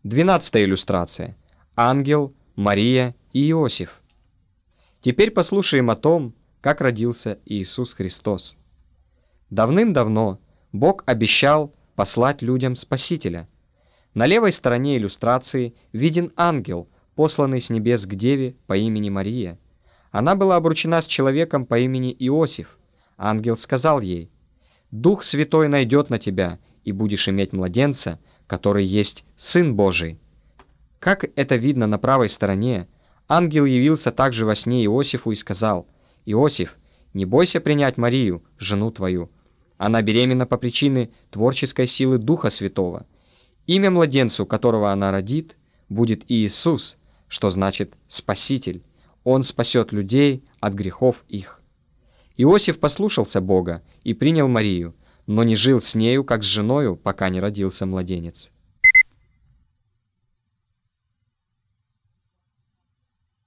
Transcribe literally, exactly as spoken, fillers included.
Двенадцатая иллюстрация. Ангел, Мария и Иосиф. Теперь послушаем о том, как родился Иисус Христос. Давным-давно Бог обещал послать людям Спасителя. На левой стороне иллюстрации виден ангел, посланный с небес к деве по имени Мария. Она была обручена с человеком по имени Иосиф. Ангел сказал ей: «Дух Святой найдет на тебя, и будешь иметь младенца, который есть Сын Божий». Как это видно на правой стороне, ангел явился также во сне Иосифу и сказал: «Иосиф, не бойся принять Марию, жену твою. Она беременна по причине творческой силы Духа Святого. Имя младенцу, которого она родит, будет Иисус, что значит «Спаситель». Он спасет людей от грехов их». Иосиф послушался Бога и принял Марию, но не жил с нею, как с женою, пока не родился младенец.